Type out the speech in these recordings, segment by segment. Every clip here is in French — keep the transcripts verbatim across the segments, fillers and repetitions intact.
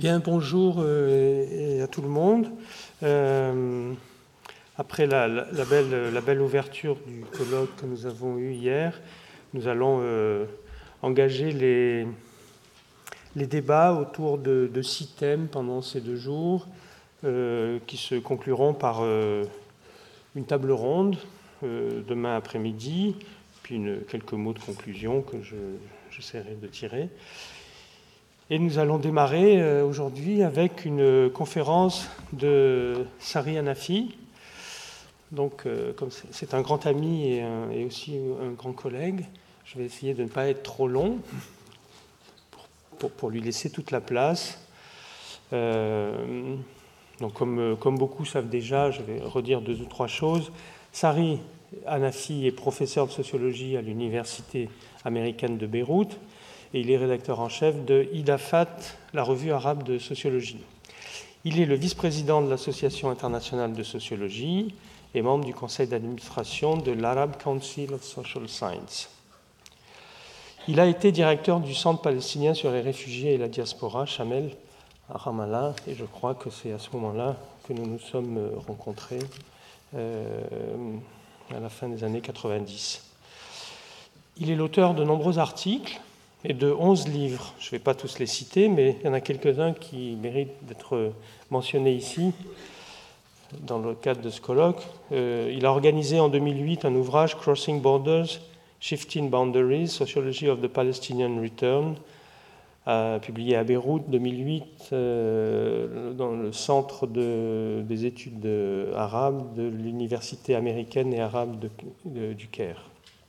Bien, bonjour euh, et à tout le monde. Euh, après la, la, la, belle, la belle ouverture du colloque que nous avons eu hier, nous allons euh, engager les, les débats autour de, de six thèmes pendant ces deux jours, euh, qui se concluront par euh, une table ronde euh, demain après-midi, puis une, quelques mots de conclusion que je, j'essaierai de tirer. Et nous allons démarrer euh, aujourd'hui avec une conférence de Sari Hanafi. Donc, euh, comme c'est, c'est un grand ami et, un, et aussi un grand collègue, je vais essayer de ne pas être trop long pour, pour, pour lui laisser toute la place. Euh, donc, comme, comme beaucoup savent déjà, je vais redire deux ou trois choses. Sari Hanafi est professeur de sociologie à l'Université américaine de Beyrouth. Et il est rédacteur en chef de Idafat, la revue arabe de sociologie. Il est le vice-président de l'Association internationale de sociologie et membre du conseil d'administration de l'Arab Council of Social Science. Il a été directeur du Centre palestinien sur les réfugiés et la diaspora, Chamel, à Ramallah, et je crois que c'est à ce moment-là que nous nous sommes rencontrés euh, à la fin des années quatre-vingt-dix. Il est l'auteur de nombreux articles et de onze livres. Je ne vais pas tous les citer, mais il y en a quelques-uns qui méritent d'être mentionnés ici, dans le cadre de ce colloque. Euh, il a organisé en deux mille huit un ouvrage, Crossing Borders, Shifting Boundaries, Sociology of the Palestinian Return, euh, publié à Beyrouth, deux mille huit, euh, dans le Centre de, des études arabes de l'Université américaine et arabe de, de, du Caire.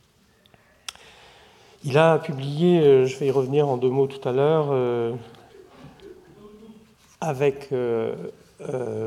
Il a publié, je vais y revenir en deux mots tout à l'heure, euh, avec euh, euh,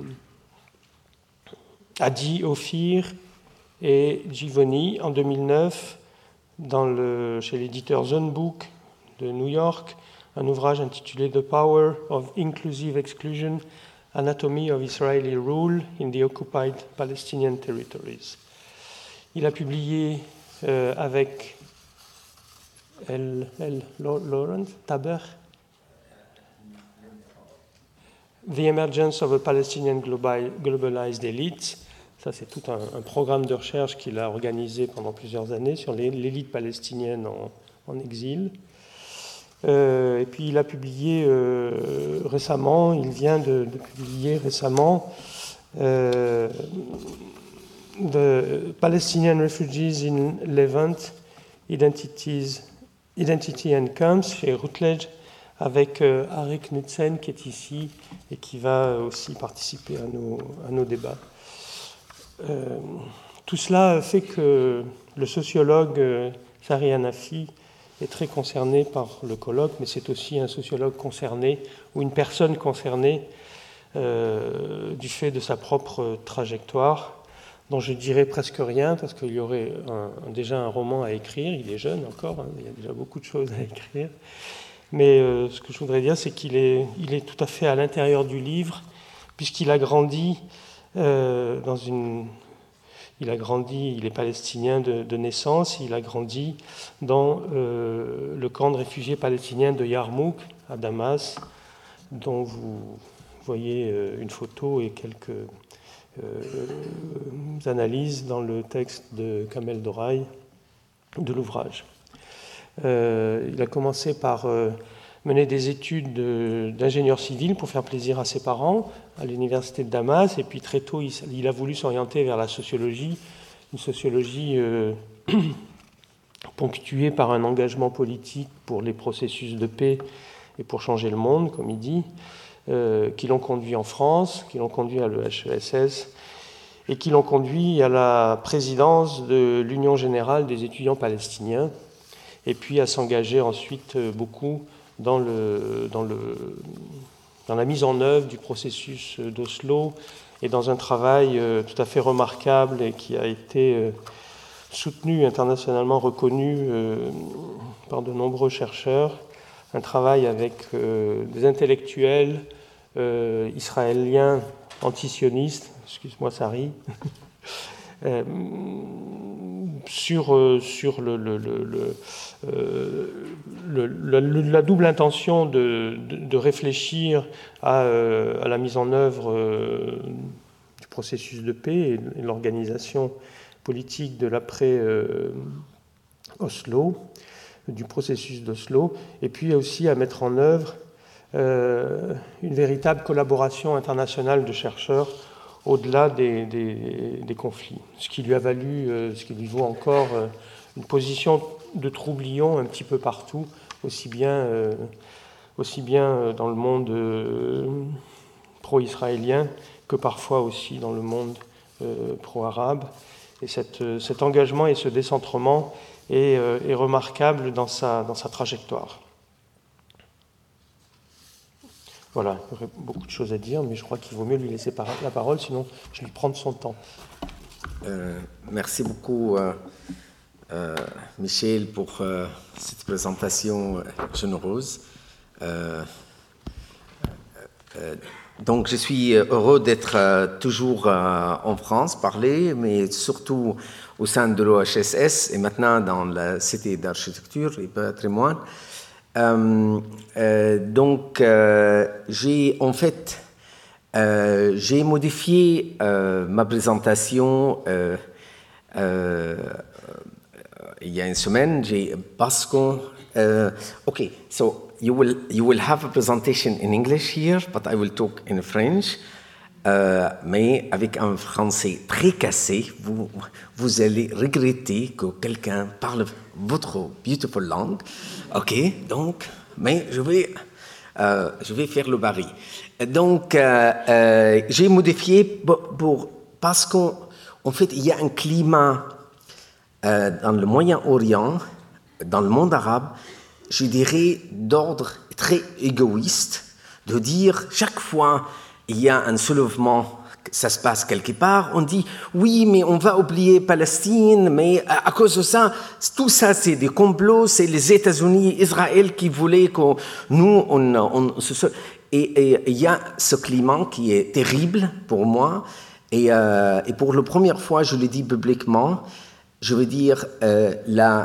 Adi Ophir et Givoni en deux mille neuf, dans le, chez l'éditeur Zunbook de New York, un ouvrage intitulé The Power of Inclusive Exclusion, Anatomy of Israeli Rule in the Occupied Palestinian Territories. Il a publié euh, avec El, El Lawrence Taber, The Emergence of a Palestinian Global, Globalized Elite. Ça, c'est tout un, un programme de recherche qu'il a organisé pendant plusieurs années sur l'élite palestinienne en, en exil. Euh, et puis, il a publié euh, récemment, il vient de, de publier récemment euh, The Palestinian Refugees in Levant, Identities Identity and Camps chez Routledge, avec euh, Arik Knudsen qui est ici et qui va aussi participer à nos, à nos débats. Euh, tout cela fait que le sociologue euh, Sari Hanafi est très concerné par le colloque, mais c'est aussi un sociologue concerné ou une personne concernée euh, du fait de sa propre trajectoire, dont je dirais presque rien, parce qu'il y aurait un, déjà un roman à écrire. Il est jeune encore, hein, il y a déjà beaucoup de choses à écrire. Mais euh, ce que je voudrais dire, c'est qu'il est, il est tout à fait à l'intérieur du livre, puisqu'il a grandi euh, dans une... Il a grandi, il est palestinien de, de naissance, il a grandi dans euh, le camp de réfugiés palestiniens de Yarmouk, à Damas, dont vous voyez euh, une photo et quelques... Euh, analyses dans le texte de Kamel Doraï de l'ouvrage. Euh, il a commencé par euh, mener des études de, d'ingénieur civil pour faire plaisir à ses parents à l'université de Damas, et puis très tôt il, il a voulu s'orienter vers la sociologie, une sociologie euh, ponctuée par un engagement politique pour les processus de paix et pour changer le monde, comme il dit. Euh, qui l'ont conduit en France, qui l'ont conduit à l'E H E S S et qui l'ont conduit à la présidence de l'Union générale des étudiants palestiniens, et puis à s'engager ensuite beaucoup dans, le, dans, le, dans la mise en œuvre du processus d'Oslo et dans un travail euh, tout à fait remarquable et qui a été euh, soutenu, internationalement reconnu euh, par de nombreux chercheurs, un travail avec euh, des intellectuels Euh, israélien antisioniste, excuse-moi Sari, euh, sur, euh, sur le, le, le, le, euh, le, la, la double intention de, de, de réfléchir à, euh, à la mise en œuvre euh, du processus de paix et, et l'organisation politique de l'après-Oslo, euh, du processus d'Oslo, et puis aussi à mettre en œuvre euh, une véritable collaboration internationale de chercheurs au-delà des, des, des conflits, ce qui lui a valu, euh, ce qui lui vaut encore euh, une position de troublion un petit peu partout, aussi bien, euh, aussi bien dans le monde euh, pro-israélien que parfois aussi dans le monde euh, pro-arabe. Et cette, cet engagement et ce décentrement est, euh, est remarquable dans sa, dans sa trajectoire. Voilà, il y aurait beaucoup de choses à dire, mais je crois qu'il vaut mieux lui laisser la parole, sinon je lui prends de son temps. Euh, merci beaucoup, euh, euh, Michel, pour euh, cette présentation généreuse. Euh, euh, donc, je suis heureux d'être euh, toujours euh, en France, parler, mais surtout au sein de l'O H S S et maintenant dans la Cité d'architecture et patrimoine. Euh, euh, donc, euh, j'ai en fait, euh, j'ai modifié euh, ma présentation euh, euh, il y a une semaine. J'ai parce que, uh, okay, so you will you will have a presentation in English here, but I will talk in French. Euh, mais avec un français très cassé, vous, vous allez regretter que quelqu'un parle votre beautiful langue. Ok, donc, mais je vais, euh, je vais faire le baril. Donc, euh, euh, j'ai modifié pour, pour, parce qu'en en fait, il y a un climat euh, dans le Moyen-Orient, dans le monde arabe, je dirais d'ordre très égoïste, de dire chaque fois il y a un soulèvement, ça se passe quelque part, on dit oui, mais on va oublier Palestine, mais à, à cause de ça, tout ça c'est des complots, c'est les États-Unis, Israël qui voulaient que nous, on, on se... Et il y a ce climat qui est terrible pour moi, et, euh, et pour la première fois, je le dis publiquement, je veux dire, euh, la,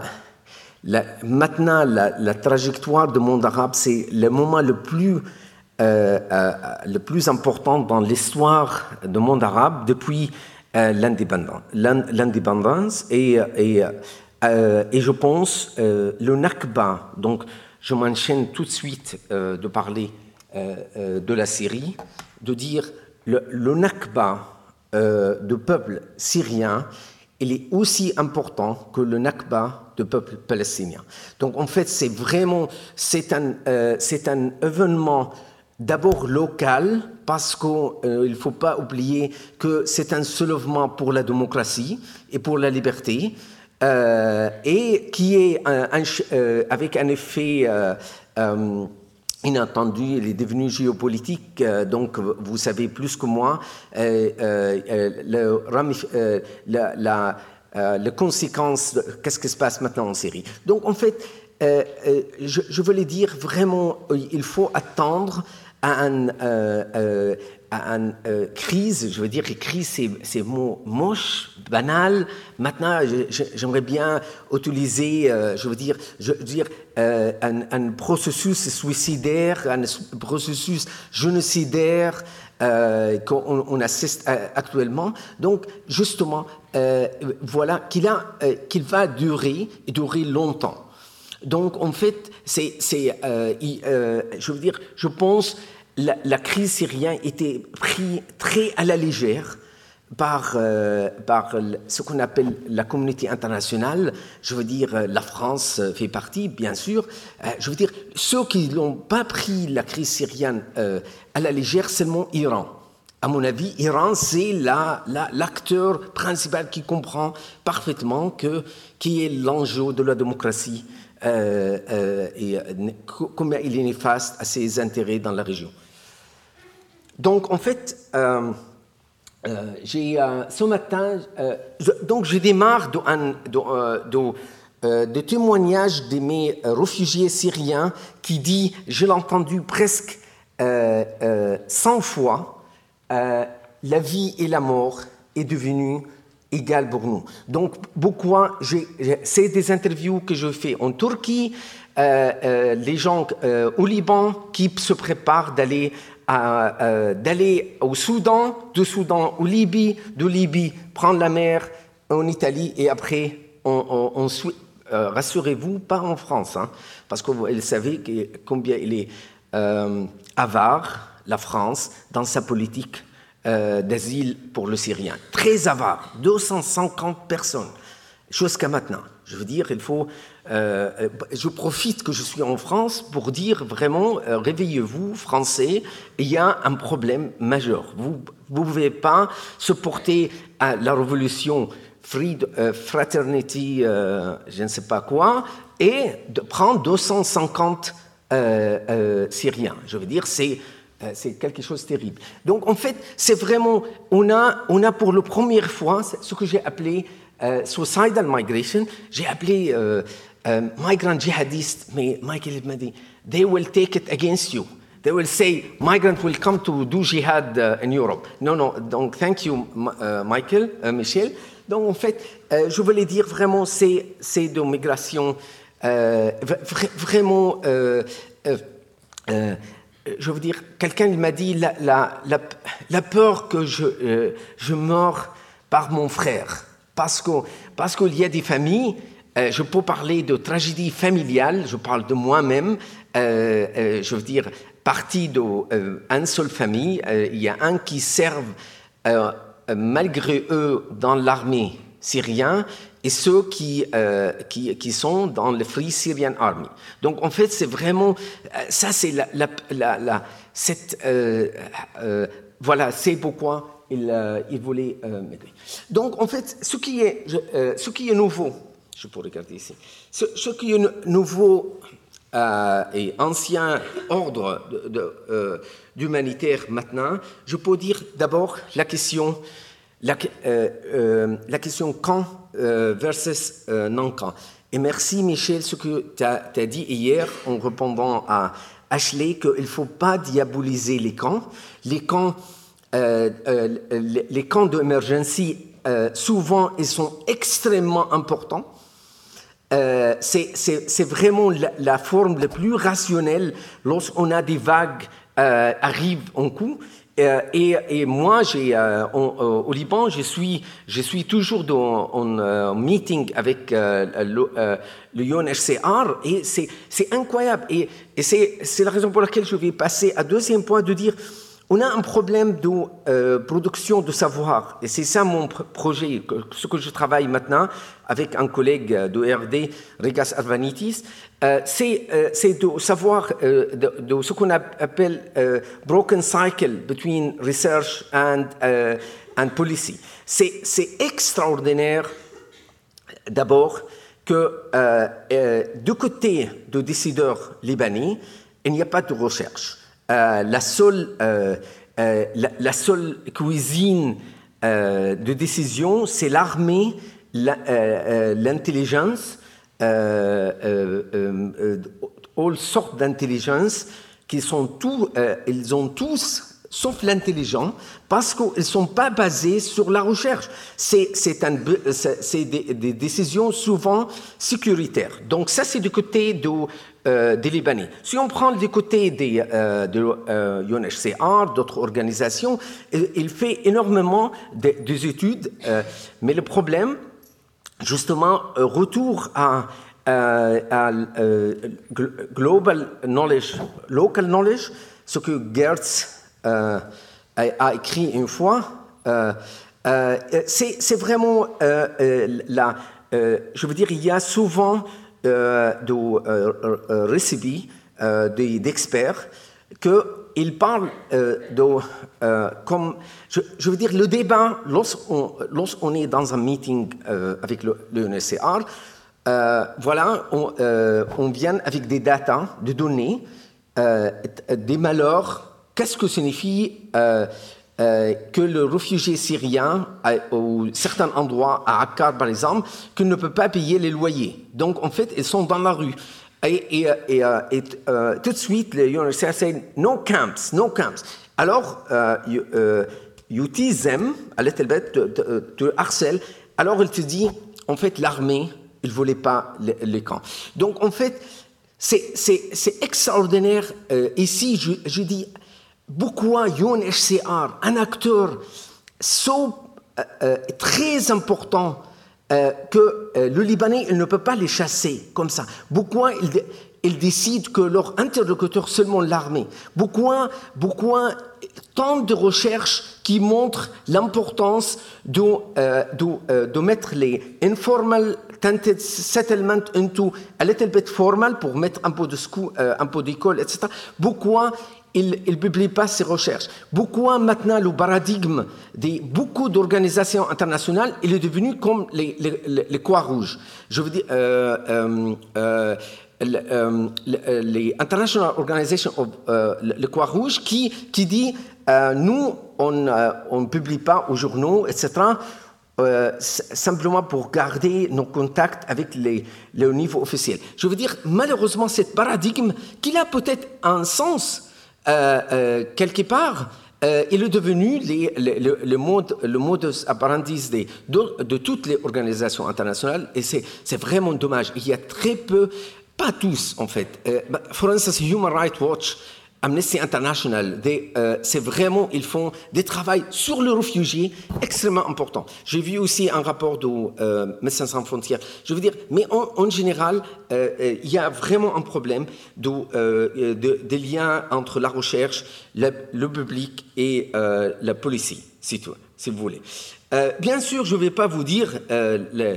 la, maintenant la, la trajectoire du monde arabe, c'est le moment le plus... Euh, euh, le plus important dans l'histoire du monde arabe depuis euh, l'indépendance. l'indépendance et, et, euh, et je pense euh, le Nakba, donc je m'enchaîne tout de suite euh, de parler euh, euh, de la Syrie, de dire le, le Nakba euh, du peuple syrien, il est aussi important que le Nakba du peuple palestinien. Donc en fait c'est vraiment, c'est un, euh, c'est un événement d'abord local, parce qu'il euh, ne faut pas oublier que c'est un soulèvement pour la démocratie et pour la liberté, euh, et qui est un, un, euh, avec un effet euh, euh, inattendu, il est devenu géopolitique, euh, donc vous savez plus que moi, euh, euh, le, euh, la, la, euh, les conséquences, de, qu'est-ce qui se passe maintenant en Syrie. Donc en fait, euh, euh, je, je voulais dire vraiment, il faut attendre à une euh, euh, un, euh, crise, je veux dire que crise c'est, c'est mot moche, banal. Maintenant, je, je, j'aimerais bien utiliser, euh, je veux dire, je veux dire euh, un, un processus suicidaire, un processus génocidaire euh, qu'on on assiste actuellement. Donc, justement, euh, voilà qu'il a, euh, qu'il va durer et durer longtemps. Donc, en fait, c'est, c'est euh, euh, je veux dire, je pense la, la crise syrienne était prise très à la légère par, euh, par ce qu'on appelle la communauté internationale. Je veux dire, la France fait partie, bien sûr. Euh, je veux dire, ceux qui n'ont pas pris la crise syrienne euh, à la légère, seulement Iran. À mon avis, Iran, c'est la, la, l'acteur principal qui comprend parfaitement que, qui est l'enjeu de la démocratie euh, euh, et euh, combien il est néfaste à ses intérêts dans la région. Donc, en fait, euh, euh, j'ai, euh, ce matin, euh, je, donc je démarre de, de, euh, de, euh, de témoignages de mes réfugiés syriens qui dit, je l'ai entendu presque euh, euh, cent fois, Euh, la vie et la mort est devenue égale pour nous. Donc, pourquoi j'ai, c'est des interviews que je fais en Turquie, euh, euh, les gens euh, au Liban qui se préparent d'aller, à, euh, d'aller au Soudan, du Soudan au Libye, de Libye prendre la mer en Italie et après on, on, on suit. Euh, rassurez-vous, pas en France, hein, parce que vous savez que, combien il est euh, avare, la France, dans sa politique euh, d'asile pour le Syrien. Très avare, deux cent cinquante personnes, jusqu'à maintenant. Je veux dire, il faut... Euh, je profite que je suis en France pour dire vraiment, euh, réveillez-vous, Français, il y a un problème majeur. Vous ne pouvez pas se porter à la révolution Freed, euh, fraternity, euh, je ne sais pas quoi, et de prendre deux cent cinquante euh, euh, Syriens. Je veux dire, c'est, euh, c'est quelque chose de terrible. Donc, en fait, c'est vraiment, on a, on a pour la première fois ce que j'ai appelé euh, suicidal migration, j'ai appelé euh, euh, migrant djihadistes, mais Michael m'a dit, they will take it against you. They will say, migrants will come to do jihad uh, in Europe. Non, non, donc, thank you, uh, Michael, uh, Michel. Donc, en fait, euh, je voulais dire vraiment, c'est, c'est de migration euh, vra- vraiment... Euh, euh, euh, je veux dire, quelqu'un m'a dit la, la, la, la peur que je, euh, je meurs par mon frère. Parce, que, parce qu'il y a des familles, euh, je peux parler de tragédie familiale, je parle de moi-même, euh, euh, je veux dire, partie d'une euh, seule famille, euh, il y a un qui serve... Euh, malgré eux dans l'armée syrienne et ceux qui, euh, qui, qui sont dans le Free Syrian Army. Donc, en fait, c'est vraiment... Ça, c'est la... la, la, la cette, euh, euh, voilà, c'est pourquoi il, euh, il voulait euh, m'aider. Donc, en fait, ce qui est, euh, ce qui est nouveau, je peux regarder ici, ce, ce qui est nouveau euh, et ancien ordre de, de, euh, d'humanitaire maintenant, je peux dire d'abord la question, la, euh, euh, la question quand euh, versus euh, non quand. Et merci Michel, ce que tu as dit hier en répondant à Ashley, qu'il ne faut pas diaboliser les camps. Les camps, euh, euh, les, les camps d'émergence, euh, souvent, ils sont extrêmement importants. Euh, c'est, c'est, c'est vraiment la, la forme la plus rationnelle lorsqu'on a des vagues euh, arrivent en coup. Euh, et, et moi, j'ai, euh, on, euh, au Liban, je suis, je suis toujours dans, en euh, meeting avec euh, le, euh, le U N H C R et c'est, c'est incroyable. Et, et c'est, c'est la raison pour laquelle je vais passer à deuxième point de dire on a un problème de euh, production de savoir. Et c'est ça mon pr- projet, que, ce que je travaille maintenant avec un collègue de R D, Regas Arvanitis. Euh, c'est, euh, c'est de savoir, euh, de, de ce qu'on appelle euh, broken cycle between research and, uh, and policy. C'est, c'est extraordinaire, d'abord, que euh, euh, du côté des décideurs libanais, il n'y a pas de recherche. Euh, la, seule, euh, euh, la, la seule cuisine euh, de décision, c'est l'armée, la, euh, euh, l'intelligence, euh, euh, euh, toutes sortes d'intelligence qui sont tous, euh, ils ont tous, sauf l'intelligent, parce qu'ils ne sont pas basés sur la recherche. C'est, c'est, un, c'est des, des décisions souvent sécuritaires. Donc ça, c'est du côté de, euh, des Libanais. Si on prend du côté des, euh, de euh, U N H C R, d'autres organisations, il, il fait énormément de, des études, euh, mais le problème, justement, retour à, à, à euh, global knowledge, local knowledge, ce que Geertz euh, a, a écrit une fois, euh, euh, c'est, c'est vraiment euh, euh, la, euh, je veux dire, il y a souvent euh, de euh, euh, récits euh, d'experts qu'ils parlent euh, de, euh, comme, je, je veux dire, le débat, lorsqu'on, lorsqu'on est dans un meeting euh, avec le, le U N H C R, euh, voilà, on, euh, on vient avec des datas, des données, euh, des malheurs. Qu'est-ce que signifie euh, euh, que le réfugié syrien, à, au certains endroits, à Akkar par exemple, qu'il ne peut pas payer les loyers. Donc, en fait, ils sont dans la rue. Et, et, et, et, et euh, tout de suite, le U N H C R dit « no camps, no camps ». Alors, euh, you, euh, you tease them, a little bit, te, te, te harcèle. Alors, il te dit, en fait, l'armée, il ne voulait pas les, les camps. Donc, en fait, c'est, c'est, c'est extraordinaire. Euh, ici, je, je dis, pourquoi U N H C R, un acteur so, euh, euh, très important, euh, que euh, le Libanais, il ne peut pas les chasser comme ça. Pourquoi il, ils décident que leur interlocuteur, seulement l'armée? Pourquoi, pourquoi tant de recherches qui montrent l'importance de, euh, de, euh, de mettre les informal tented settlement into a little bit formal pour mettre un peu de school, euh, un peu d'école, et cetera. Pourquoi il ne publie pas ces recherches? Pourquoi maintenant le paradigme de beaucoup d'organisations internationales, il est devenu comme les, les, les Croix-Rouges? Je veux dire, euh, euh, euh, les International Organization of euh, le Croix-Rouge qui, qui dit euh, nous, on ne euh, publie pas aux journaux, et cetera, euh, simplement pour garder nos contacts avec les, le niveau officiel. Je veux dire, malheureusement, ce paradigme, qui a peut-être un sens euh, euh, quelque part, euh, il est devenu les, les, le, le, mode, le modus operandi de, de, de toutes les organisations internationales, et c'est, c'est vraiment dommage. Il y a très peu. Pas tous, en fait. Euh, for instance, Human Rights Watch, Amnesty International, they, euh, c'est vraiment, ils font des travaux sur les réfugiés extrêmement importants. J'ai vu aussi un rapport de euh, Médecins sans frontières. Je veux dire, mais en, en général, euh, euh, il y a vraiment un problème de, euh, de, de lien entre la recherche, le, le public et euh, la police, si, tu, si vous voulez. Euh, bien sûr, je ne vais pas vous dire euh, le,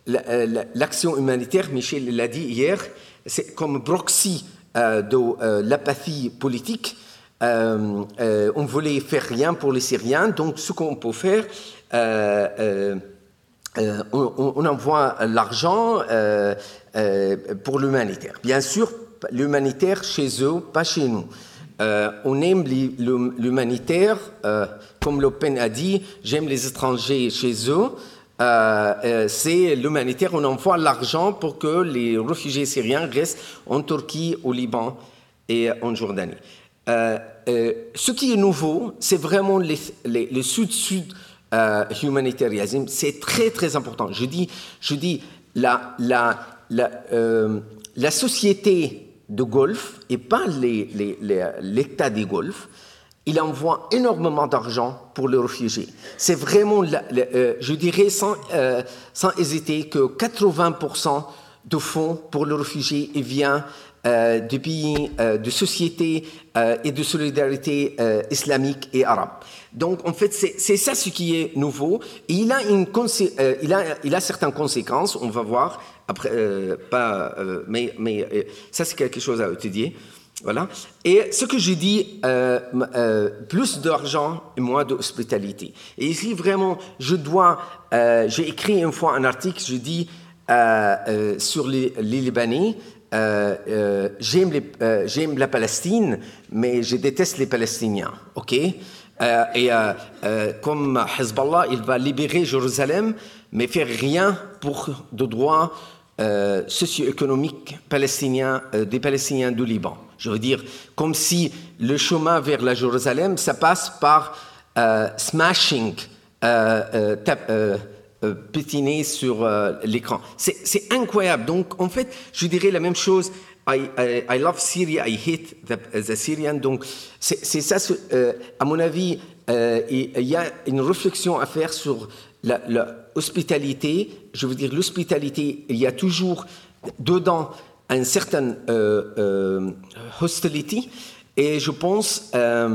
l'action humanitaire, Michel l'a dit hier, c'est comme proxy euh, de euh, l'apathie politique. Euh, euh, on ne voulait faire rien pour les Syriens, donc ce qu'on peut faire, euh, euh, euh, on, on envoie l'argent euh, euh, pour l'humanitaire. Bien sûr, l'humanitaire chez eux, pas chez nous. Euh, on aime l'humanitaire, euh, comme Le Pen a dit, j'aime les étrangers chez eux. Euh, euh, c'est l'humanitaire, on envoie l'argent pour que les réfugiés syriens restent en Turquie, au Liban et en Jordanie. Euh, euh, ce qui est nouveau, c'est vraiment les, les, le sud-sud euh, humanitarisme, c'est très très important. Je dis, je dis la, la, la, euh, la société de Golfe et pas les, les, les, l'État des Golfe, il envoie énormément d'argent pour les réfugiés. C'est vraiment, la, la, euh, je dirais sans, euh, sans hésiter, que quatre-vingts pour cent de fonds pour les réfugiés viennent euh, des pays, euh, de sociétés euh, et de solidarité euh, islamique et arabe. Donc, en fait, c'est, c'est ça ce qui est nouveau. Et il a, une consé- euh, il a, il a certaines conséquences, on va voir, après, euh, pas, euh, mais, mais euh, ça, c'est quelque chose à étudier. Voilà. Et ce que je dis, euh, euh, plus d'argent et moins d'hospitalité. Et ici, vraiment, je dois... Euh, j'ai écrit une fois un article, je dis, euh, euh, sur les, les Libanais, euh, euh, j'aime, les, euh, j'aime la Palestine, mais je déteste les Palestiniens, ok? euh, Et euh, euh, comme Hezbollah, il va libérer Jérusalem, mais faire rien pour de droits euh, socio-économiques palestiniens, euh, des Palestiniens du Liban. Je veux dire, comme si le chemin vers la Jérusalem, ça passe par euh, smashing, euh, euh, tap, euh, euh, pétiner sur euh, l'écran. C'est, c'est incroyable. Donc, en fait, je dirais la même chose. I, I, I love Syria, I hate the, the Syrian. Donc, c'est, c'est ça, euh, à mon avis, euh, il y a une réflexion à faire sur la, la hospitalité. Je veux dire, l'hospitalité, il y a toujours dedans une certaine euh, euh, hostility, et je pense, euh,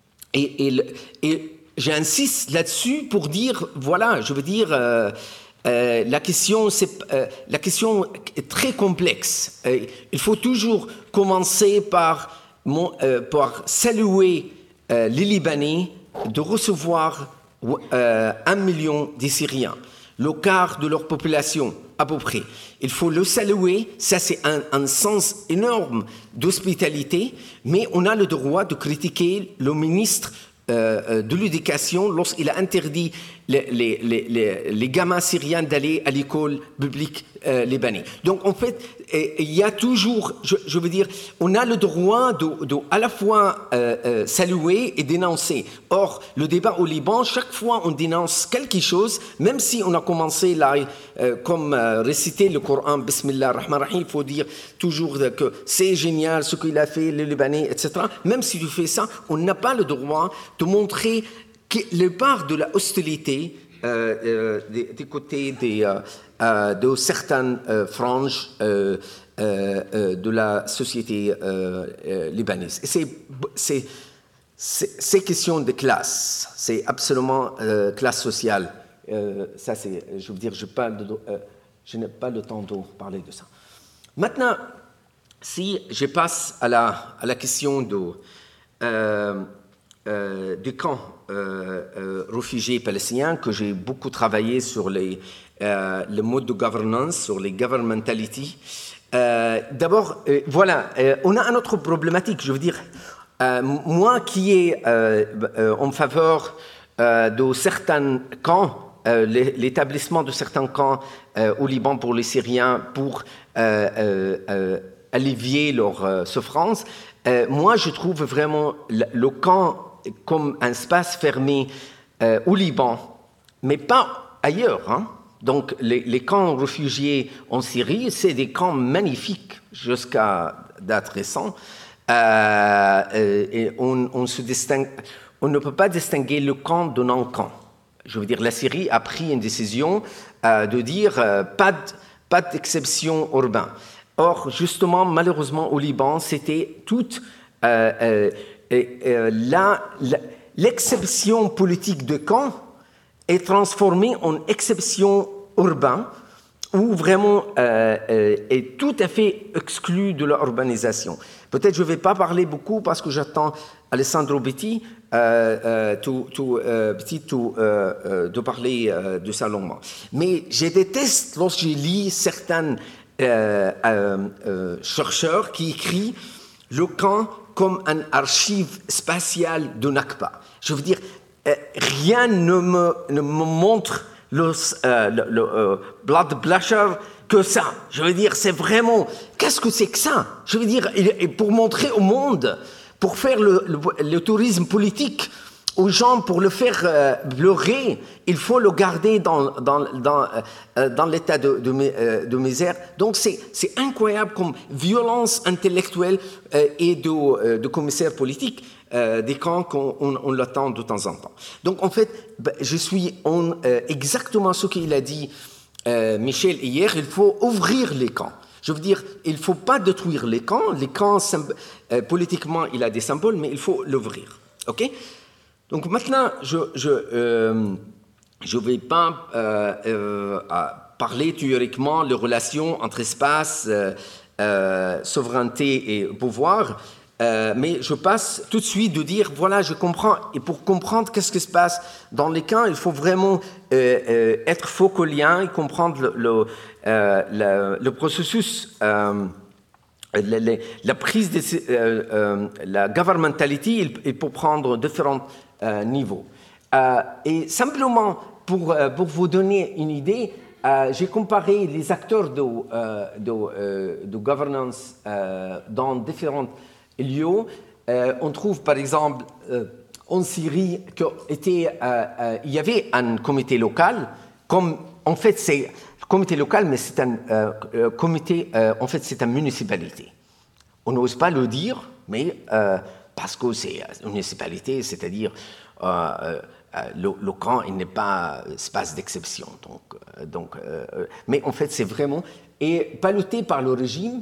et, et, et j'insiste là-dessus pour dire, voilà, je veux dire, euh, euh, la question, c'est, euh, la question est très complexe. Euh, il faut toujours commencer par, mon, euh, par saluer euh, les Libanais de recevoir euh, un million de Syriens, le quart de leur population, à peu près. Il faut le saluer, ça c'est un, un sens énorme d'hospitalité, mais on a le droit de critiquer le ministre euh, de l'Éducation lorsqu'il a interdit les, les, les, les gamins syriens d'aller à l'école publique euh, libanaise. Donc, en fait, il y a toujours, je, je veux dire, on a le droit de, de à la fois euh, euh, saluer et dénoncer. Or, le débat au Liban, chaque fois on dénonce quelque chose, même si on a commencé là, euh, comme euh, réciter le Coran, Bismillah ar-Rahman ar-Rahim, il faut dire toujours que c'est génial ce qu'il a fait, le Libanais, et cetera. Même si tu fais ça, on n'a pas le droit de montrer que le part de la hostilité euh, euh, des, des côtés des, euh, euh, de certaines euh, franges euh, euh, euh, de la société euh, euh, libanaise. Et c'est, c'est, c'est, c'est question de classe, c'est absolument euh, classe sociale. Euh, ça, c'est, je veux dire, je, parle de, euh, je n'ai pas le temps de parler de ça. Maintenant, si je passe à la, à la question de, euh, euh, du camp euh, euh, réfugiés palestiniens, que j'ai beaucoup travaillé sur les, euh, le mode de governance, sur les governmentality. Euh, d'abord, euh, voilà, euh, on a une autre problématique, je veux dire, euh, moi qui est euh, euh, en faveur euh, de certains camps, euh, l'établissement de certains camps euh, au Liban pour les Syriens, pour euh, euh, euh, allévier leur euh, souffrance, euh, moi je trouve vraiment le, le camp comme un espace fermé euh, au Liban, mais pas ailleurs, hein. Donc, les, les camps réfugiés en Syrie, c'est des camps magnifiques jusqu'à date récente. Euh, et on, on, se distingue, on ne peut pas distinguer le camp de non-camp. Je veux dire, la Syrie a pris une décision euh, de dire euh, pas, de, pas d'exception urbaine. Or, justement, malheureusement, au Liban, c'était toute euh, euh, euh, la, la, l'exception politique de camp est transformée en exception urbaine, où vraiment euh, euh, est tout à fait exclu de l'urbanisation. Peut-être je ne vais pas parler beaucoup parce que j'attends Alessandro Betti, euh, euh, tout, tout, euh, Betti tout, euh, euh, de parler euh, de ça longuement. Mais je déteste lorsque je lis certains euh, euh, euh, chercheurs qui écrivent le camp comme un archive spatiale de Nakba. Je veux dire, Euh, rien ne me, ne me montre le, euh, le, le euh, blood blusher que ça. Je veux dire, c'est vraiment... Qu'est-ce que c'est que ça? Je veux dire, et pour montrer au monde, pour faire le, le, le tourisme politique aux gens, pour le faire euh, pleurer, il faut le garder dans, dans, dans, euh, dans l'état de, de, euh, de misère. Donc, c'est, c'est incroyable comme violence intellectuelle euh, et de, euh, de commissaires politiques. Euh, des camps qu'on on, on l'attend de temps en temps. Donc, en fait, ben, je suis en, euh, exactement ce qu'il a dit euh, Michel hier, il faut ouvrir les camps. Je veux dire, il ne faut pas détruire les camps. Les camps, euh, politiquement, il a des symboles, mais il faut l'ouvrir. OK? Donc, maintenant, je ne je, euh, je vais pas euh, euh, parler théoriquement les relations entre espace, euh, euh, souveraineté et pouvoir. Euh, mais je passe tout de suite de dire, voilà, je comprends, et pour comprendre qu'est-ce qui se passe dans les camps, il faut vraiment euh, euh, être focalien et comprendre le, le, euh, le, le processus, euh, la, la, la prise de euh, euh, la governmentality, il, il peut prendre différents euh, niveaux. Euh, et simplement, pour, euh, pour vous donner une idée, Euh, j'ai comparé les acteurs de, euh, de, euh, de governance euh, dans différents lieux. Euh, on trouve par exemple euh, en Syrie qu'il euh, euh, y avait un comité local, comme en fait c'est un comité local, mais c'est un euh, comité, euh, en fait c'est une municipalité. On n'ose pas le dire, mais euh, parce que c'est une municipalité, c'est-à-dire euh, euh, le, le camp, il n'est pas espace d'exception. Donc, euh, donc, euh, mais en fait, c'est vraiment... Et piloté par le régime,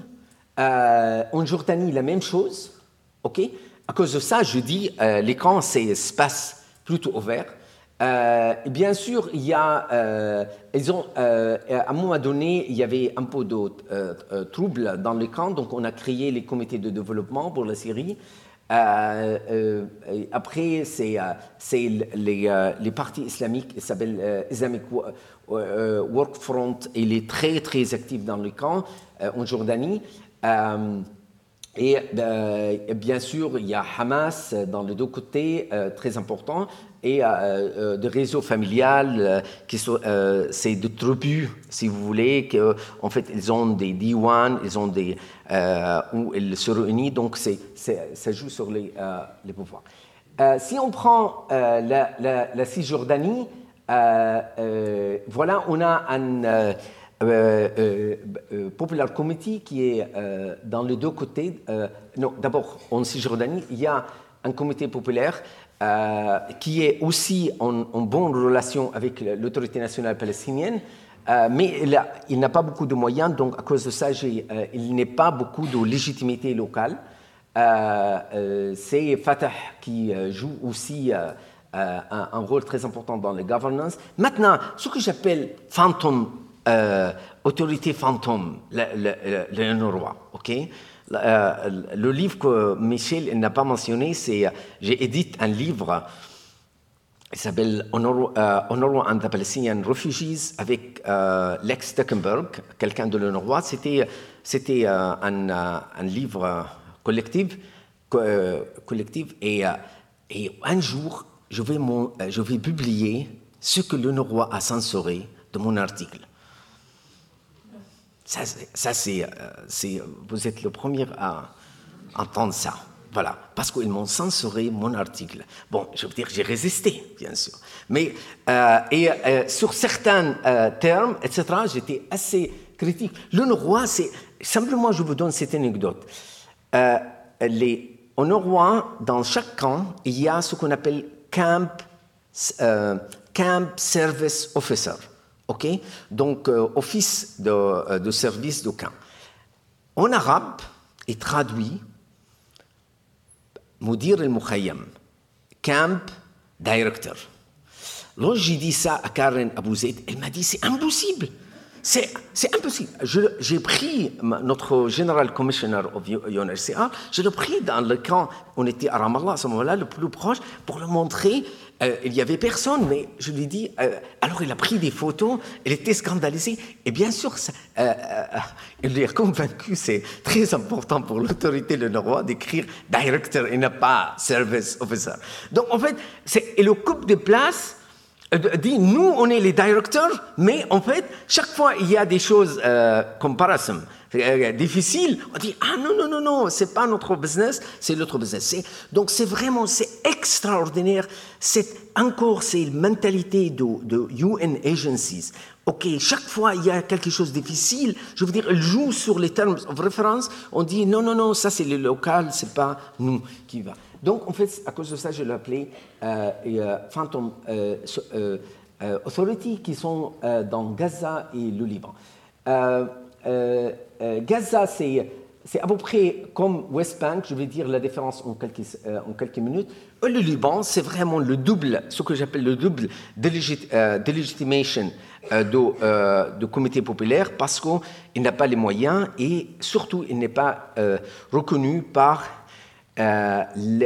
euh, en Jordanie, la même chose. Ok. À cause de ça, je dis, euh, les camps, c'est espace plutôt ouvert. Euh, et bien sûr, il y a, euh, ils ont, euh, à un moment donné, il y avait un peu de euh, euh, troubles dans les camps, donc on a créé les comités de développement pour la Syrie. Euh, euh, après, c'est, euh, c'est les, euh, les partis islamiques, ils s'appellent euh, Islamic euh, Work Front, et il est très très actif dans les camps euh, en Jordanie. Euh, Et euh, bien sûr, il y a Hamas dans les deux côtés, euh, très important, et euh, euh, des réseaux familiales, euh, qui sont, euh, c'est des tribus, si vous voulez, que, en fait, ils ont des diwan, ils ont des, euh, où ils se réunissent, donc c'est, c'est, ça joue sur les, euh, les pouvoirs. Euh, si on prend euh, la, la, la Cisjordanie, euh, euh, voilà, on a un... Euh, Euh, euh, euh, Popular Committee qui est euh, dans les deux côtés. Euh, non, d'abord, en Cisjordanie, il y a un comité populaire euh, qui est aussi en, en bonne relation avec l'autorité nationale palestinienne, euh, mais il, a, il n'a pas beaucoup de moyens, donc à cause de ça, j'ai, euh, il n'est pas beaucoup de légitimité locale. Euh, euh, c'est Fatah qui euh, joue aussi euh, euh, un, un rôle très important dans la governance. Maintenant, ce que j'appelle phantom Euh, autorité fantôme, le, le, le, le Norrois, ok? Euh, le livre que Michel n'a pas mentionné, c'est, j'ai édité un livre, il s'appelle Honorwa and the Palestinian Refugees, avec euh, Lex Steckenberg, quelqu'un de le Norrois. C'était, c'était euh, un, euh, un livre collectif, co- euh, collectif et, euh, et un jour, je vais, mon, je vais publier ce que le Norrois a censuré de mon article. Ça, c'est, ça c'est, euh, c'est, vous êtes le premier à entendre ça. Voilà, parce qu'ils m'ont censuré mon article. Bon, je veux dire, j'ai résisté, bien sûr. Mais euh, et, euh, sur certains euh, termes, et cetera, j'étais assez critique. Le Norrois, c'est... Simplement, je vous donne cette anecdote. Euh, les, au Norrois, dans chaque camp, il y a ce qu'on appelle camp, euh, camp service officer. Ok, donc euh, office de, euh, de service de camp. En arabe est traduit Mudir al-Mukhayyam, camp director. Lorsque j'ai dit ça à Karen Abou Zaid, elle m'a dit c'est impossible. C'est, c'est impossible. Je, j'ai pris notre General Commissioner of U N H C R, je l'ai pris dans le camp, on était à Ramallah à ce moment-là, le plus proche, pour le montrer. Euh, il n'y avait personne, mais je lui ai dit, euh, alors il a pris des photos, il était scandalisé, et bien sûr, ça, euh, euh, il lui a convaincu, c'est très important pour l'autorité de Norrois d'écrire director et non pas service officer. Donc en fait, c'est, il occupe des places, euh, dit, nous on est les directeurs, mais en fait, chaque fois il y a des choses euh, comparison. Difficile, on dit ah non non non non, c'est pas notre business, c'est l'autre business. C'est, donc c'est vraiment c'est extraordinaire. C'est encore ces mentalités de, de U N agencies. Ok, chaque fois il y a quelque chose de difficile. Je veux dire, ils jouent sur les terms of reference. On dit non non non, ça c'est le local, c'est pas nous qui va. Donc en fait à cause de ça je l'ai appelé euh, euh, Phantom euh, euh, euh, Authority qui sont euh, dans Gaza et le Liban. Euh, Euh, euh, Gaza, c'est, c'est à peu près comme West Bank, je vais dire la différence en quelques, euh, en quelques minutes. Et le Liban, c'est vraiment le double, ce que j'appelle le double délégit, euh, délégitimation euh, de, euh, de comité populaire, parce qu'il n'a pas les moyens et surtout, il n'est pas euh, reconnu par euh,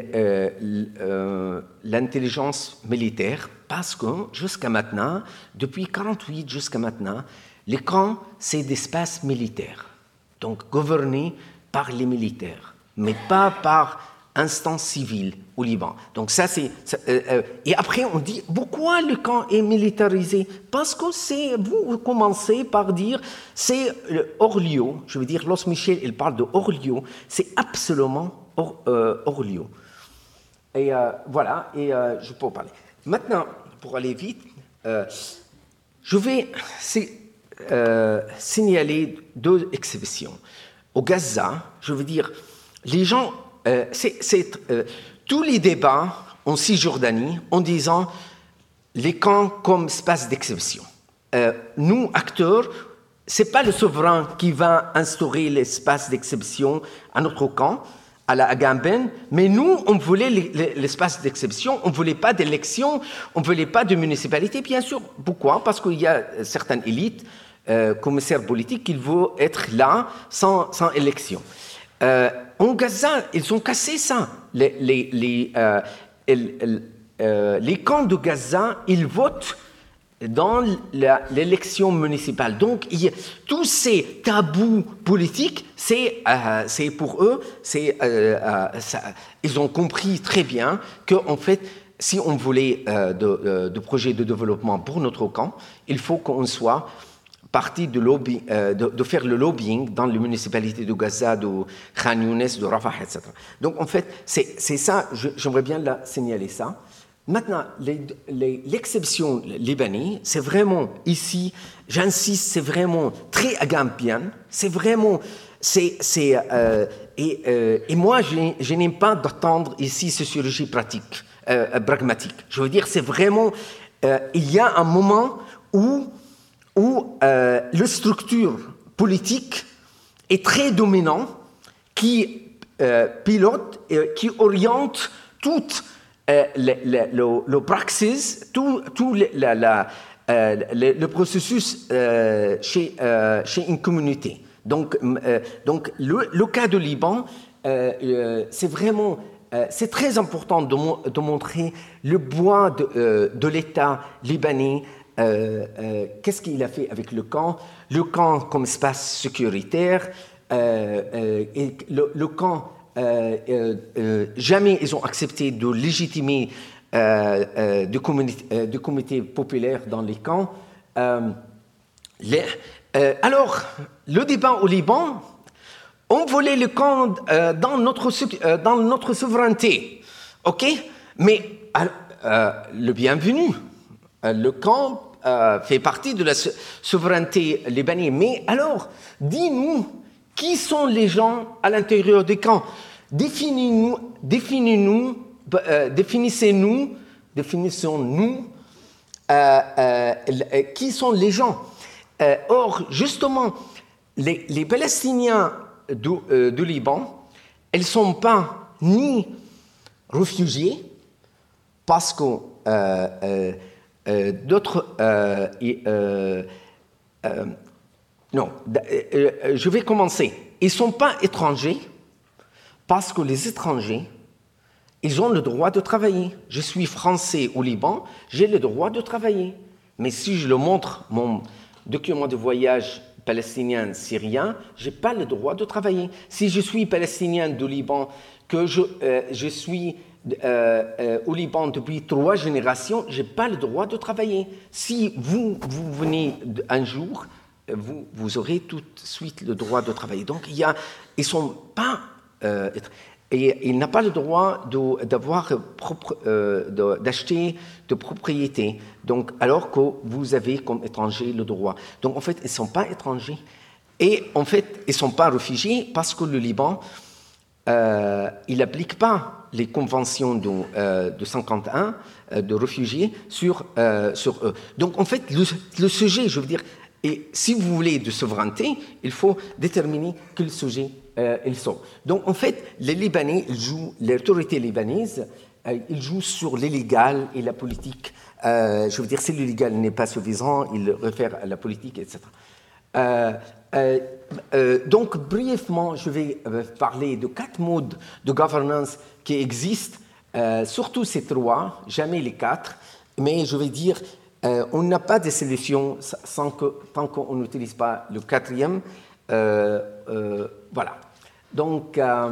euh, l'intelligence militaire, parce que jusqu'à maintenant, depuis mille neuf cent quarante-huit jusqu'à maintenant, les camps, c'est des espaces militaires, donc gouvernés par les militaires, mais pas par instance civile au Liban. Donc ça, c'est... Ça, euh, euh, et après, on dit, pourquoi le camp est militarisé? Parce que c'est... Vous commencez par dire, c'est hors lieu. Je veux dire, lorsque Michel il parle de hors lieu, c'est absolument hors, euh, hors lieu. Et euh, voilà, et euh, je peux parler. Maintenant, pour aller vite, euh, je vais... C'est, Euh, signaler deux exceptions. Au Gaza, je veux dire, les gens, euh, c'est, c'est euh, tous les débats en Cisjordanie en disant les camps comme espace d'exception. Euh, nous, acteurs, c'est pas le souverain qui va instaurer l'espace d'exception à notre camp, à la Agamben, mais nous, on voulait l'espace d'exception, on ne voulait pas d'élection, on ne voulait pas de municipalité, bien sûr. Pourquoi? Parce qu'il y a certaines élites, euh, commissaires politiques, qui veulent être là sans, sans élection. Euh, en Gaza, ils ont cassé ça. Les, les, les, euh, les, euh, les camps de Gaza, ils votent dans l'élection municipale. Donc, il y a, tous ces tabous politiques, c'est euh, pour eux, c'est, euh, euh, ça, ils ont compris très bien qu'en fait, si on voulait euh, de, de projets de développement pour notre camp, il faut qu'on soit partie de, lobby, euh, de, de faire le lobbying dans les municipalités de Gaza, de Khan Younes, de Rafah, et cetera. Donc, en fait, c'est ça, j'aimerais bien la signaler ça. Maintenant, l'exception libanaise, c'est vraiment ici, j'insiste, c'est vraiment très agampienne, c'est vraiment, c'est, c'est, euh, et, euh, et moi, je, je n'aime pas d'entendre ici sociologie pratique, euh, pragmatique. Je veux dire, c'est vraiment, euh, il y a un moment où, où euh, la structure politique est très dominante, qui euh, pilote, et qui oriente toute Euh, le, le, le, le praxis, tout, tout le, la, la, euh, le, le processus euh, chez, euh, chez une communauté. Donc, euh, donc le, le cas de Liban, euh, euh, c'est vraiment, euh, c'est très important de, mo de montrer le poids de, euh, de l'État libanais. Euh, euh, Qu'est-ce qu'il a fait avec le camp? Le camp comme espace sécuritaire, euh, euh, et le, le camp. Euh, euh, euh, jamais ils ont accepté de légitimer euh, euh, de, communauté, euh, de comités populaires dans les camps. Euh, les, euh, alors, le débat au Liban, on voulait le camp euh, dans, notre, euh, dans notre souveraineté, ok? Mais euh, le bienvenu, euh, le camp euh, fait partie de la souveraineté libanaise. Mais alors, dis-nous, qui sont les gens à l'intérieur des camps? Définis-nous, définis-nous, euh, définissez-nous, définissons-nous euh, euh, qui sont les gens. Euh, or, justement, les, les Palestiniens du, euh, du Liban, ils ne sont pas ni réfugiés, parce que euh, euh, euh, d'autres... Euh, euh, euh, non, euh, je vais commencer. Ils ne sont pas étrangers, parce que les étrangers, ils ont le droit de travailler. Je suis français au Liban, j'ai le droit de travailler. Mais si je le montre, mon document de voyage palestinien syrien, je n'ai pas le droit de travailler. Si je suis palestinien du Liban, que je, euh, je suis euh, euh, au Liban depuis trois générations, je n'ai pas le droit de travailler. Si vous, vous venez un jour, vous, vous aurez tout de suite le droit de travailler. Donc, il y a, ils ne sont pas... Euh, et il n'a pas le droit d'avoir euh, d'acheter de propriété, donc, alors que vous avez comme étranger le droit. Donc en fait, ils ne sont pas étrangers. Et en fait, ils ne sont pas réfugiés parce que le Liban, euh, il n'applique pas les conventions de, euh, de cinquante et un euh, de réfugiés sur, euh, sur eux. Donc en fait, le, le sujet, je veux dire, et si vous voulez de souveraineté, il faut déterminer quel sujet euh, ils sont. Donc, en fait, les Libanais ils jouent, l'autorité libanaise, euh, ils jouent sur l'illégal et la politique. Euh, je veux dire, si l'illégal n'est pas suffisant, ils réfèrent à la politique, et cetera. Euh, euh, euh, donc, brièvement, je vais parler de quatre modes de gouvernance qui existent, euh, surtout ces trois, jamais les quatre, mais je vais dire... Euh, on n'a pas de solution sans que, tant qu'on n'utilise pas le quatrième. Euh, euh, voilà. Donc, euh,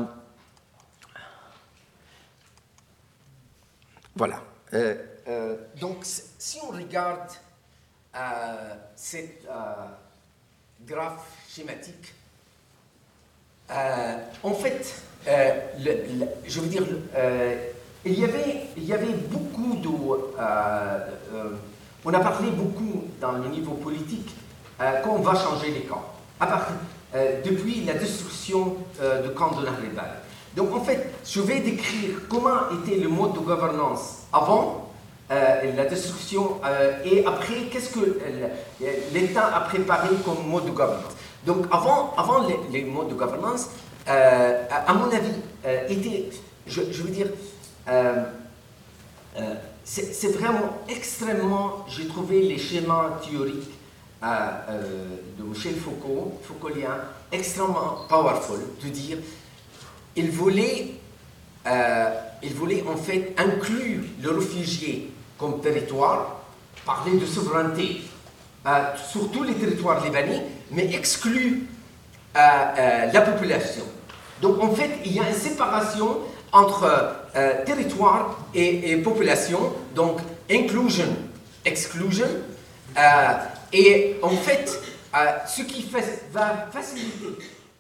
voilà. Euh, euh, donc, si on regarde euh, cette euh, graphe schématique, euh, en fait, euh, le, le, je veux dire, euh, il y avait, il y avait beaucoup de... Euh, euh, On a parlé beaucoup dans le niveau politique euh, qu'on va changer les camps, à partir, euh, depuis la destruction euh, du camp de Nahriban. Donc en fait, je vais décrire comment était le mode de gouvernance avant euh, la destruction euh, et après, qu'est-ce que l'État a préparé comme mode de gouvernance. Donc avant, avant les, les modes de gouvernance, euh, à, à mon avis, euh, était, je, je veux dire, euh, euh, c'est vraiment extrêmement, j'ai trouvé les schémas théoriques euh, euh, de Michel Foucault, Foucaultien, extrêmement powerful, de dire, il voulait, euh, il voulait en fait inclure le réfugié comme territoire, parler de souveraineté euh, sur tous les territoires libanais, mais exclut euh, euh, la population. Donc en fait, il y a une séparation entre euh, territoire et, et population, donc inclusion, exclusion, euh, et en fait, euh, ce qui fait, va faciliter.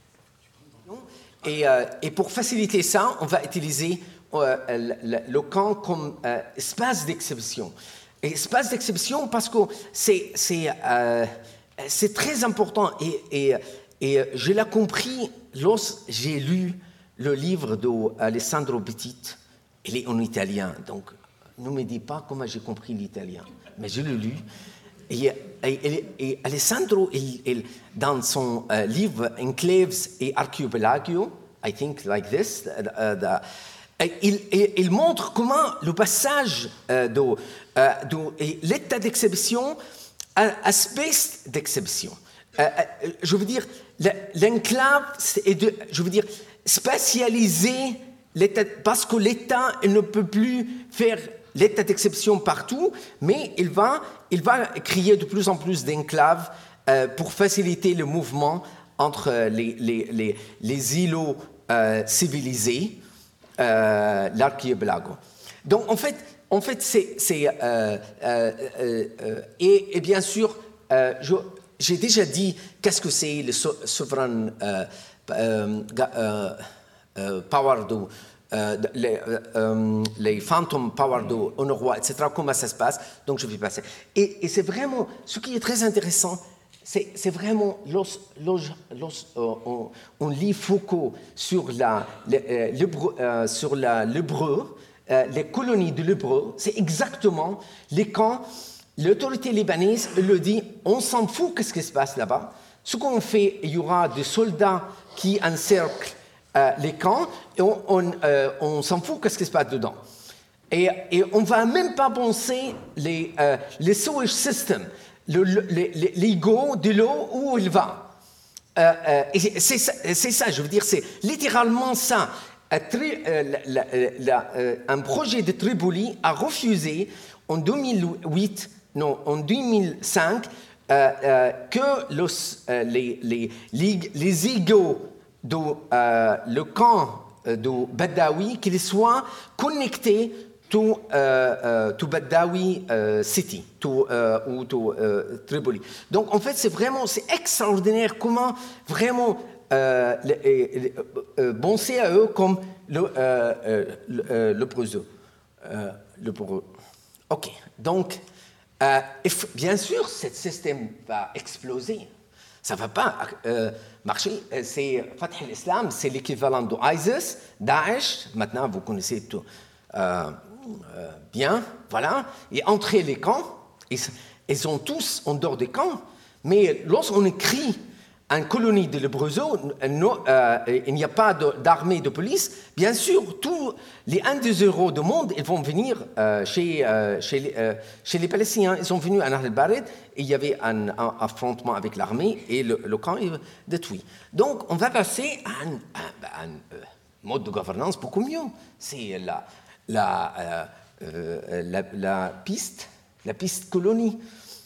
Et, euh, et pour faciliter ça, on va utiliser euh, le, le camp comme euh, espace d'exception. Et espace d'exception parce que c'est, c'est, euh, c'est très important et, et, et je l'ai compris lorsque j'ai lu le livre d'Alessandro Petit. Il est en italien, donc ne me dis pas comment j'ai compris l'italien, mais je l'ai lu. Et, et, et Alessandro, il, il, dans son uh, livre Enclaves et Archipelagio, I think like this, uh, the, il, il, il montre comment le passage uh, de, uh, de l'état d'exception à espèce d'exception. Uh, uh, je veux dire, l'enclave est de, je veux dire, spécialiser l'État, parce que l'État ne peut plus faire l'état d'exception partout, mais il va, il va créer de plus en plus d'enclaves euh, pour faciliter le mouvement entre les, les, les, les îlots euh, civilisés, euh, l'archipelago. Donc, en fait, en fait c'est... c'est euh, euh, euh, et, et bien sûr, euh, je, j'ai déjà dit qu'est-ce que c'est le so- sovereign euh, euh, euh, euh, power de... Euh, les, euh, les phantom power de Honorois, et cetera, comment ça se passe, donc je vais passer. Et, et c'est vraiment, ce qui est très intéressant, c'est, c'est vraiment, lorsque lors, lors, euh, on, on lit Foucault sur, la, le, euh, l'hébreu, euh, sur la, l'hébreu, euh, les colonies de l'hébreu, c'est exactement les camps, l'autorité libanaise le dit, on s'en fout qu'est-ce qui se passe là-bas, ce qu'on fait, il y aura des soldats qui encerclent Euh, les camps, et on, on, euh, on s'en fout qu'est-ce qui se passe dedans. Et, et on ne va même pas penser les, euh, les sewage systems, le, le, les, les égouts de l'eau où il va. Euh, euh, et c'est, ça, c'est ça, je veux dire, c'est littéralement ça. Un, tri, euh, la, la, la, euh, un projet de Tripoli a refusé en deux mille huit, non, en deux mille cinq, euh, euh, que los, euh, les, les, les, les égouts de euh, le camp de Badawi, qu'il soit connecté to, euh, to Badawi euh, City to, euh, ou to euh, Tripoli. Donc en fait, c'est vraiment, c'est extraordinaire comment vraiment euh, les, euh, penser à eux comme le, euh, le, le Breux. Euh, le Breux. Ok, donc euh, bien sûr, ce système va exploser. Ça ne va pas euh, marcher. C'est Fatah al-Islam, c'est l'équivalent de ISIS, Daesh. Maintenant, vous connaissez tout euh, euh, bien. Voilà. Et entre les camps, ils, ils sont tous en dehors des camps. Mais lorsqu'on écrit une colonie de l'Abruzzo, euh, il n'y a pas de, d'armée de police. Bien sûr, tous les un des euros du monde, ils vont venir euh, chez, euh, chez, les, euh, chez les Palestiniens. Ils sont venus à Nahr el-Bared et il y avait un, un affrontement avec l'armée et le, le camp est détruit. Donc, on va passer à un, à un euh, mode de gouvernance beaucoup mieux. C'est la, la, euh, euh, la, la piste, la piste colonie,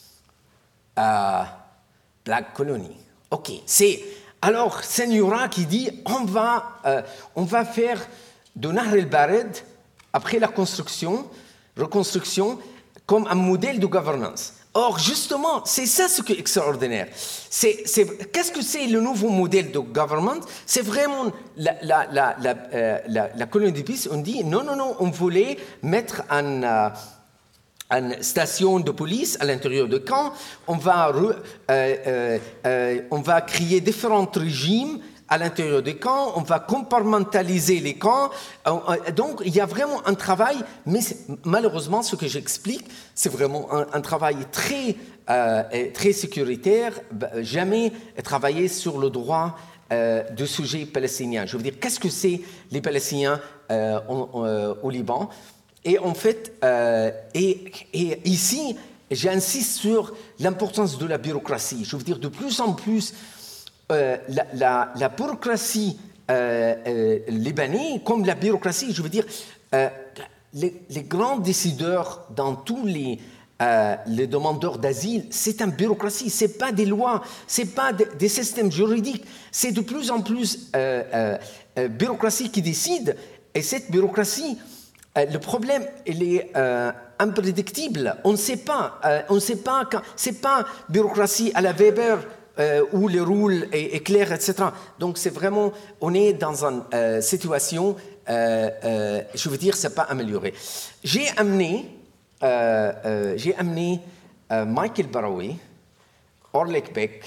euh, Black Colony. Ok, c'est alors Senyora qui dit on va, euh, on va faire de Nahr el-Bared, après la construction, reconstruction, comme un modèle de gouvernance. Or, justement, c'est ça ce qui est extraordinaire. C'est, c'est, qu'est-ce que c'est le nouveau modèle de government? C'est vraiment la, la, la, la, euh, la, la colonie de Pise. On dit non, non, non, on voulait mettre un... Euh, une station de police à l'intérieur de camp, on va, re, euh, euh, on va créer différents régimes à l'intérieur des camps, on va compartimentaliser les camps. Donc, il y a vraiment un travail, mais malheureusement, ce que j'explique, c'est vraiment un, un travail très, euh, très sécuritaire, jamais travailler sur le droit euh, de sujets palestiniens. Je veux dire, qu'est-ce que c'est les Palestiniens euh, en, euh, au Liban? Et en fait, euh, et, et ici, j'insiste sur l'importance de la bureaucratie. Je veux dire, de plus en plus, euh, la, la, la bureaucratie euh, euh, libanaise, comme la bureaucratie, je veux dire, euh, les, les grands décideurs dans tous les, euh, les demandeurs d'asile, c'est une bureaucratie, ce n'est pas des lois, ce n'est pas de, des systèmes juridiques, c'est de plus en plus euh, euh, euh, bureaucratie qui décide, et cette bureaucratie, euh, le problème, il est euh, imprédictible, on ne sait pas, euh, on ne sait pas, quand, c'est pas bureaucratie à la Weber, Euh, où le rôle est, est clair, et cetera. Donc, c'est vraiment, on est dans une euh, situation, euh, euh, je veux dire, c'est pas amélioré. J'ai amené, euh, euh, j'ai amené euh, Michael Barawi, Orlek Beck,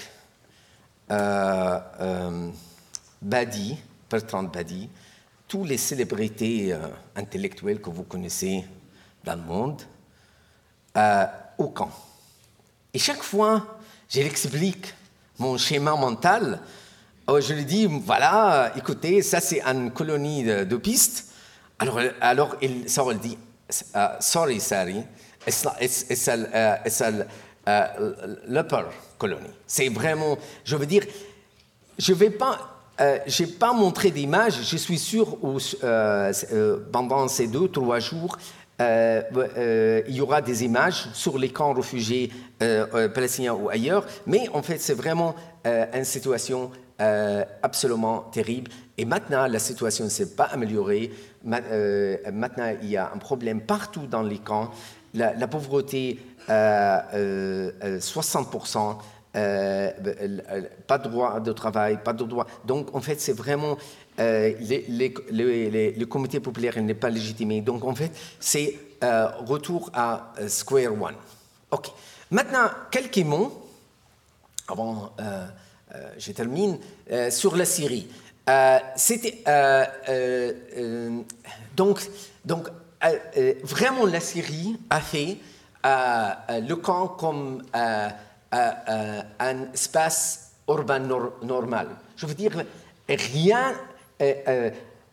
euh, euh, Badi, Bertrand Badi, tous les célébrités euh, intellectuelles que vous connaissez dans le monde, euh, au camp. Et chaque fois, je l'explique mon schéma mental, je lui dis, voilà, écoutez, ça c'est une colonie de, de pistes. Alors, alors il sort, il dit, uh, sorry, Sari, it's, not, it's, it's a, uh, it's a uh, leper colony. C'est vraiment, je veux dire, je ne vais pas, euh, j'ai pas montré d'image, je suis sûr, où, euh, euh, pendant ces deux, trois jours, Euh, euh, il y aura des images sur les camps réfugiés euh, euh, palestiniens ou ailleurs, mais en fait, c'est vraiment euh, une situation euh, absolument terrible. Et maintenant, la situation ne s'est pas améliorée. Ma, euh, maintenant, il y a un problème partout dans les camps. La, la pauvreté, euh, euh, soixante pour cent. Euh, pas de droit de travail, pas de droit. Donc, en fait, c'est vraiment... Euh, les, les, les, les, le comité populaire n'est pas légitimé. Donc, en fait, c'est euh, retour à uh, square one. OK. Maintenant, quelques mots, avant euh, euh, je termine, euh, sur la Syrie. Euh, c'était... Euh, euh, euh, donc, donc euh, euh, vraiment, la Syrie a fait euh, euh, le camp comme euh, euh, euh, un espace urbain nor- normal. Je veux dire, rien... Euh, euh,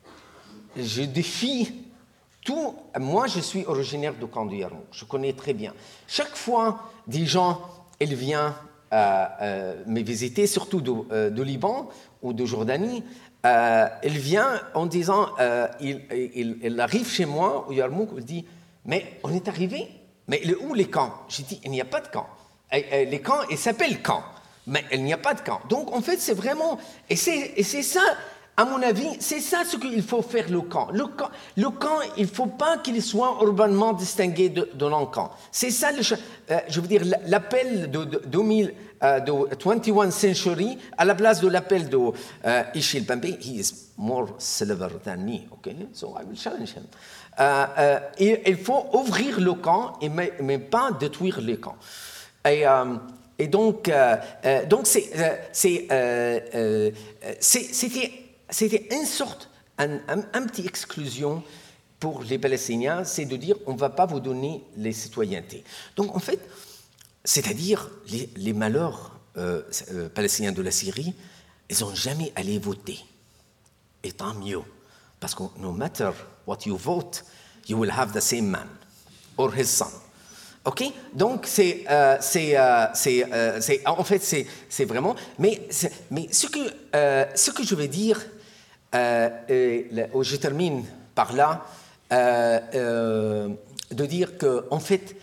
je défie tout. Moi, je suis originaire du camp de Yarmouk. Je connais très bien. Chaque fois, des gens, ils viennent euh, euh, me visiter, surtout de, euh, de Liban ou de Jordanie. Euh, ils viennent en disant, euh, ils, ils, ils arrivent chez moi au Yarmouk, ils disent, mais on est arrivé. Mais où les camps? J'ai dit, il n'y a pas de camp. Et, et, les camps, ils s'appellent camps, mais il n'y a pas de camp. Donc, en fait, c'est vraiment, et c'est, et c'est ça. À mon avis, c'est ça ce qu'il faut faire le camp. Le camp, le camp il ne faut pas qu'il soit urbanement distingué de, de l'encamp. C'est ça, le, euh, je veux dire, l'appel de, de, de, mille, euh, de twenty-first century à la place de l'appel de euh, Ishil Bembe. He is more clever than me, okay? So I will challenge him. Euh, euh, il, il faut ouvrir le camp, et mais, mais pas détruire les camps. Et... Euh, et donc, euh, euh, donc c'est, euh, c'est, euh, euh, c'est, c'était... C'était une sorte, un, un, un petit exclusion pour les Palestiniens, c'est de dire on ne va pas vous donner les citoyennetés. Donc en fait, c'est-à-dire les, les malheurs euh, euh, palestiniens de la Syrie, ils n'ont jamais allé voter. Et tant mieux, parce que no matter what you vote, you will have the same man or his son. OK? Donc, c'est, euh, c'est, euh, c'est, euh, c'est, en fait, c'est, c'est vraiment... Mais, c'est, mais ce, que, euh, ce que je veux dire, euh, et, je termine par là, euh, euh, de dire que, en fait,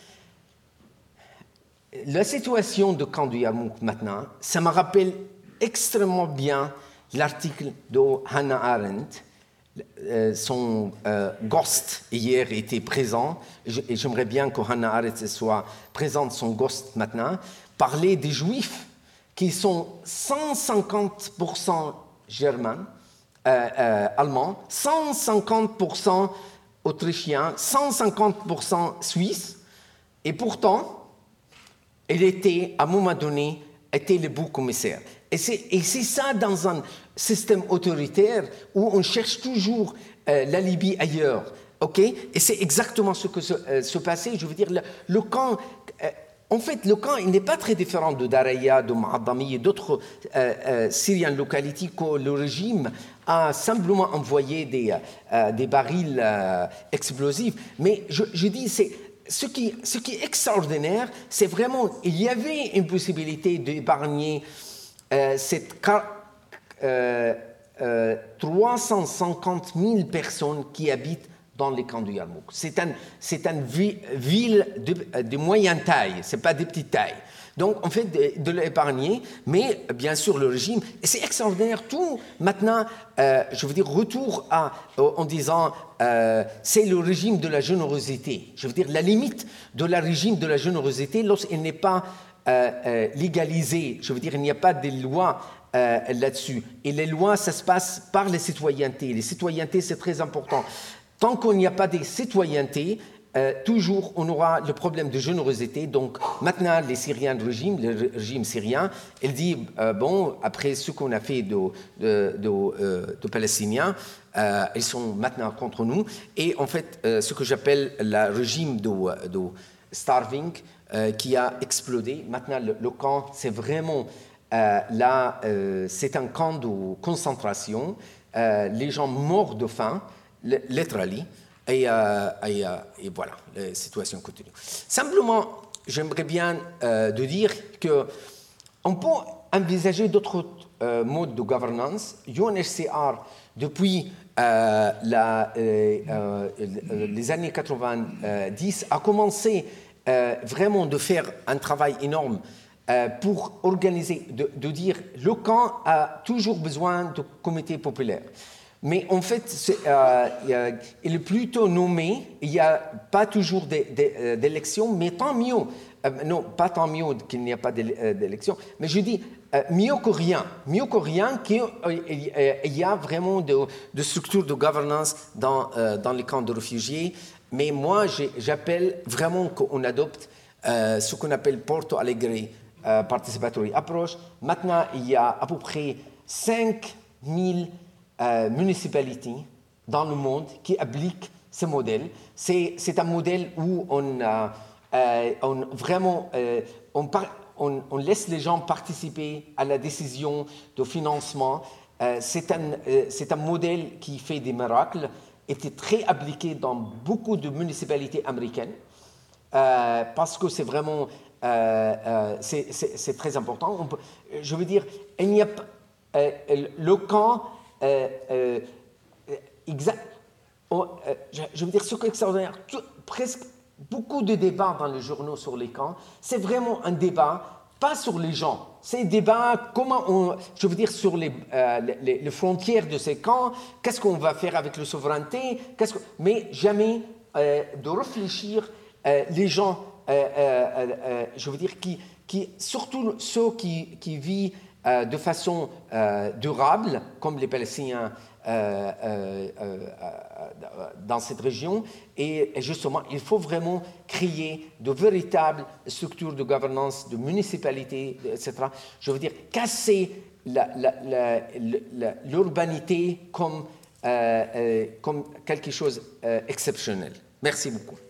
la situation de camp du Yarmouk maintenant, ça me rappelle extrêmement bien l'article de Hannah Arendt. Euh, son euh, Ghost hier était présent, et j'aimerais bien que Hannah Arendt soit présente, son Ghost maintenant, parler des Juifs qui sont cent cinquante pour cent germains, euh, euh, allemands, cent cinquante pour cent autrichiens, cent cinquante pour cent suisses, et pourtant, elle était, à un moment donné, était le beau commissaire. Et c'est, et c'est ça dans un système autoritaire où on cherche toujours euh, la Libye ailleurs. Okay? Et c'est exactement ce que se, euh, se passait. Je veux dire, le, le camp... Euh, en fait, le camp, il n'est pas très différent de Daraya, de Ma'adami et d'autres euh, euh, Syrian localities que le régime a simplement envoyé des, euh, des barils euh, explosifs. Mais je, je dis, c'est... Ce qui, ce qui est extraordinaire, c'est vraiment, il y avait une possibilité d'épargner euh, cette euh, euh, trois cent cinquante mille personnes qui habitent dans les camps de Yarmouk. C'est un, c'est une vi- ville de, de moyenne taille, ce n'est pas de petite taille. Donc, on fait de, de l'épargner, mais bien sûr, le régime, et c'est extraordinaire, tout maintenant, euh, je veux dire, retour à, en disant, euh, c'est le régime de la générosité. Je veux dire, la limite de la régime de la générosité, lorsqu'il n'est pas euh, euh, légalisé, je veux dire, il n'y a pas de loi euh, là-dessus. Et les lois, ça se passe par les citoyennetés. Les citoyennetés, c'est très important. Tant qu'il n'y a pas de citoyenneté, Euh, toujours, on aura le problème de générosité. Donc, maintenant, les Syriens de régime, le régime syrien, il dit, euh, bon, après ce qu'on a fait de, de, de, euh, de Palestiniens, euh, ils sont maintenant contre nous. Et en fait, euh, ce que j'appelle le régime de, de starving, euh, qui a explodé. Maintenant, le, le camp, c'est vraiment, euh, là, euh, c'est un camp de concentration. Euh, les gens morts de faim, literally. Et, euh, et, euh, et voilà, la situation continue. Simplement, j'aimerais bien euh, de dire qu'on peut envisager d'autres euh, modes de gouvernance. U N H C R, depuis euh, la, euh, euh, les années quatre-vingt-dix, a commencé euh, vraiment de faire un travail énorme euh, pour organiser, de, de dire le camp a toujours besoin de comités populaires. Mais en fait, euh, il est plutôt nommé, il n'y a pas toujours d'élection, mais tant mieux. Euh, non, pas tant mieux qu'il n'y a pas d'élection, mais je dis euh, mieux que rien. Mieux que rien qu'il euh, y a vraiment de, de structures de gouvernance dans, euh, dans les camps de réfugiés. Mais moi, j'appelle vraiment qu'on adopte euh, ce qu'on appelle Porto Alegre euh, Participatory Approach. Maintenant, il y a à peu près cinq mille Euh, municipalités dans le monde qui appliquent ce modèle. C'est, c'est un modèle où on, euh, euh, on vraiment euh, on, par, on, on laisse les gens participer à la décision de financement. Euh, c'est, un, euh, c'est un modèle qui fait des miracles, était très appliqué dans beaucoup de municipalités américaines euh, parce que c'est vraiment euh, euh, c'est, c'est, c'est très important. On peut, je veux dire, il n'y a pas euh, le camp Euh, euh, exact, oh, euh, je, je veux dire, ce qui est extraordinaire, tout, presque beaucoup de débats dans les journaux sur les camps, c'est vraiment un débat, pas sur les gens, c'est un débat, comment on, je veux dire, sur les, euh, les, les frontières de ces camps, qu'est-ce qu'on va faire avec la souveraineté, qu'est-ce que, mais jamais euh, de réfléchir, euh, les gens, euh, euh, euh, je veux dire, qui, qui, surtout ceux qui, qui vivent Euh, de façon euh, durable, comme les Palestiniens euh, euh, euh, dans cette région. Et, et justement, il faut vraiment créer de véritables structures de gouvernance, de municipalités, et cetera. Je veux dire, casser la, la, la, la, l'urbanité comme, euh, euh, comme quelque chose d'exceptionnel. Euh, Merci beaucoup.